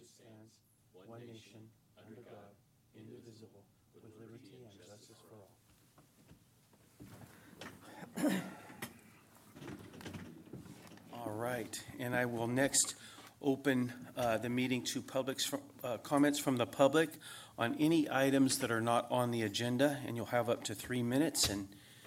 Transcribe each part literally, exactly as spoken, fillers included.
stands, one nation, under God, indivisible, with liberty and justice for all. All right, and I will next open uh, the meeting to public's uh, comments from the public on any items that are not on the agenda, and you'll have up to three minutes. And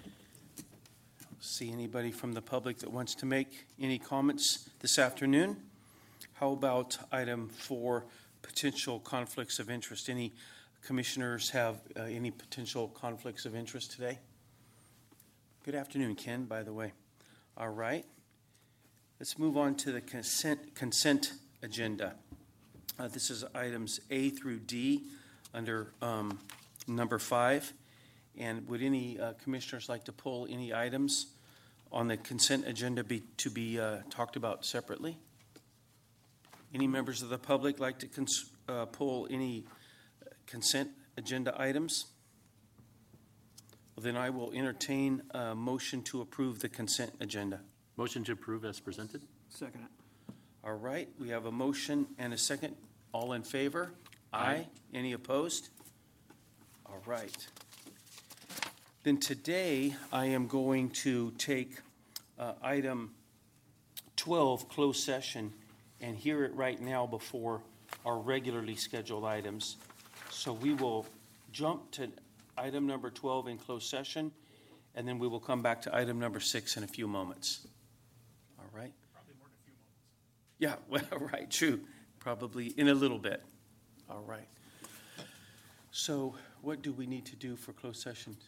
see anybody from the public that wants to make any comments this afternoon? How about item four, potential conflicts of interest? Any commissioners have uh, any potential conflicts of interest today? Good afternoon, Ken, by the way. All right. Let's move on to the consent consent agenda. Uh, this is items A through D under um, number five. And would any uh, commissioners like to pull any items on the consent agenda be, to be uh, talked about separately? Any members of the public like to cons- uh, pull any consent agenda items? Well, then I will entertain a motion to approve the consent agenda. Motion to approve as presented. Second. All right, we have a motion and a second. All in favor? Aye. Aye. Any opposed? All right. Then today I am going to take uh, item twelve, closed session, and hear it right now before our regularly scheduled items. So we will jump to item number twelve in closed session, and then we will come back to item number six in a few moments. All right? Probably more than a few moments. Yeah, well, right, true. Probably in a little bit. All right. So what do we need to do for closed session?